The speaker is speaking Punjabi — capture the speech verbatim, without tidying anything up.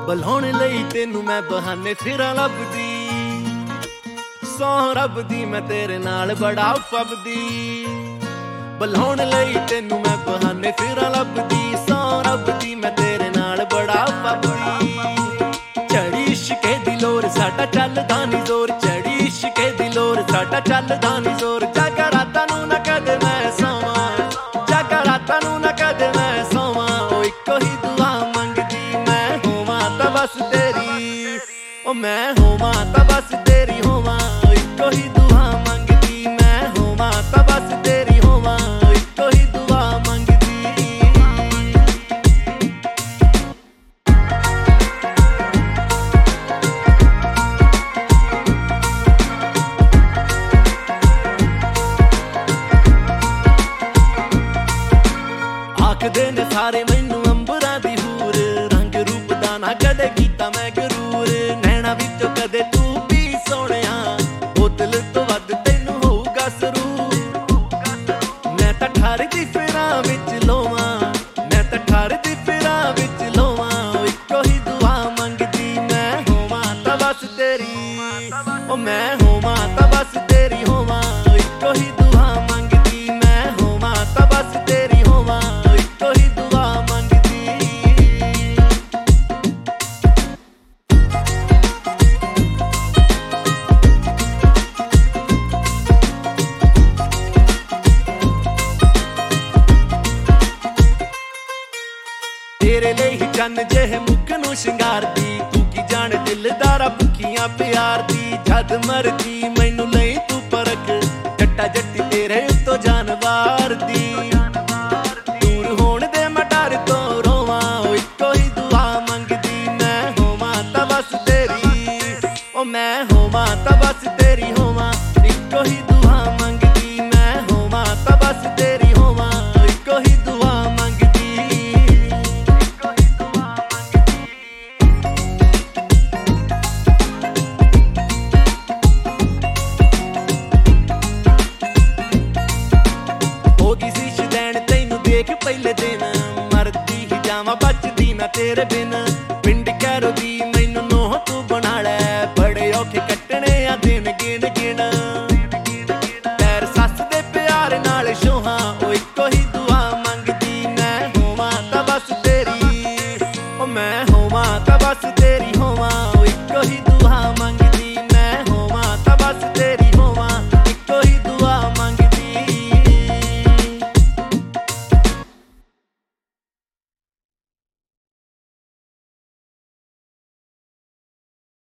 ਬੁਲਾਉਣ ਲਈ ਤੈਨੂੰ ਮੈਂ ਬਹਾਨੇ ਫਿਰਾਂ ਲੱਭਦੀ, ਸੌ ਰੱਬ ਦੀ ਮੈਂ ਤੇਰੇ ਨਾਲ ਬੜਾ ਫੱਬਦੀ। ਬੁਲਾਉਣ ਲਈ ਤੈਨੂੰ ਮੈਂ ਬਹਾਨੇ ਫਿਰਾਂ ਲੱਭਦੀ, ਸੌ ਰੱਬ ਦੀ ਮੈਂ ਤੇਰੇ ਨਾਲ ਬੜਾ ਫੱਬਦੀ। ਚੜੀ ਇਸ਼ਕੇ ਦੀ ਲੋਰ ਸਾਡਾ ਚੱਲਦਾ ਨੀ ਜ਼ੋਰ, ਚੜੀ ਇਸ਼ਕੇ ਦੀ ਲੋਰ ਸਾਡਾ ਚੱਲਦਾ ਨੀ ਜ਼ੋਰ। ਜਾਗਾ ਰਾਤਾਂ ਨੂੰ ਨਾ ਕਦੇ ਮੈਂ ਸੌਵਾਂ, ਜਾਗਾ ਰਾਤਾਂ ਨੂੰ ਨਾ ਕਦੇ ਮੈਂ ਸੌਵਾਂ। ਉਹ ਇੱਕੋ ਹੀ ਦੁਆ ਮੰਗਦੀ ਮੈਂ ਹੋਵਾਂ ਤਾਂ ਬਸ ਤੇਰੀ, ਉਹ ਮੈਂ ਹੋਵਾਂ ਤਾਂ ਬਸ ਤੇਰੀ ਹੋਵਾਂ। ਇੱਕੋ ਹੀ ਦੁਆ ਮੰਗਦੀ ਮੈਂ ਹੋਵਾਂ ਤਾਂ ਬਸ ਤੇਰੀ ਹੋਵਾਂ, ਇੱਕੋ ਹੀ ਦੁਆ ਮੰਗਦੀ। ਆਖਦੇ ਨੇ ਸਾਰੇ ਮੈਨੂੰ ਅੰਬਰਾਂ ਦੀ ਹੂਰ, ਰੰਗ ਰੂਪ ਦਾ ਨਾ ਕਦੇ ਕੀਤਾ ਮੈਂ ਗਰੂਰ। ਨੈਣਾ ਵਿੱਚੋਂ ਕਦੇ ਤੂੰ ਵੀ ਸੋਹਣਿਆ, ਬੋਤਲ ਤੋਂ ਵੱਧ ਤੈਨੂੰ ਹੋਊਗਾ ਸਰੂਰ। ਮੈਂ ਤਾਂ ਠਰਦੀ ਫਿਰਾਂ ਵਿੱਚ ਲੋਵਾਂ, ਮੈਂ ਤਾਂ ਠਰਦੀ ਫਿਰਾਂ ਵਿੱਚ ਲੋਵਾਂ। ਇੱਕੋ ਹੀ ਦੁਆ ਮੰਗਦੀ ਮੈਂ ਹੋਵਾਂ ਤਾਂ ਬਸ ਤੇਰੀ, ਉਹ ਮੈਂ ਹੋਵਾਂ ਤਾਂ ਬਸ ਤੇਰੀ ਹੋਵਾਂ। ਇੱਕੋ ਹੀ ਦੁਆ ਮੰਗਦੀ ਮੈਂ ਹੋਵਾਂ ਤਾਂ ਬਸ ਤੇਰੀ ਹੋਵਾਂ, ਇੱਕੋ ਹੀ ਦੁਆ ਮੰਗਦੀ। ਤੇਰੇ ਲਈ ਹੀ ਚੰਨ ਜਿਹੇ ਮੁੱਖ ਨੂੰ ਸ਼ਿੰਗਾਰਦੀ, ਤੂੰ ਕੀ ਜਾਣ ਦਿਲਦਾਰਾ ਭੁੱਖੀਆਂ ਪਿਆਰ ਦੀ। ਜਦ ਮਰਦੀ ਮੈਨੂੰ ਲਈ ਤੂੰ ਪਰਖ, ਜੱਟਾ ਜੱਟੀ ਤੇਰੇ ਉੱਤੋਂ ਜਾਨਵਾਰ ਦੀ। ਦੂਰ ਹੋਣ ਦੇ ਮੈਂ ਡਰ ਤੋਂ ਰੋਵਾਂ, ਉਹ ਇੱਕੋ ਹੀ ਦੁਆ ਮੰਗਦੀ ਮੈਂ ਹੋਵਾਂ ਤਾਂ ਬਸ ਤੇਰੀ, ਉਹ ਮੈਂ ਹੋਵਾਂ ਤਾਂ ਬਸ ਤੇਰੀ ਹੋਵਾਂ। ਇੱਕੋ ਹੀ ਦੁਆ ਮੰਗਦੀ ਮੈਂ ਹੋਵਾਂ ਤਾਂ ਬਸ ਤੇਰੀ ਹੋਵਾਂ, ਇੱਕੋ ਹੀ ਦੁਆ ਮੰਗਦੀ। ਹੋ ਗਈ ਸੀ ਸ਼ਦੈਣ ਤੈਨੂੰ ਦੇਖ ਪਹਿਲੇ ਦਿਨ, ਮਰਦੀ ਹੀ ਜਾਵਾਂ ਬਚਦੀ ਨਾ ਤੇਰੇ ਬਿਨ।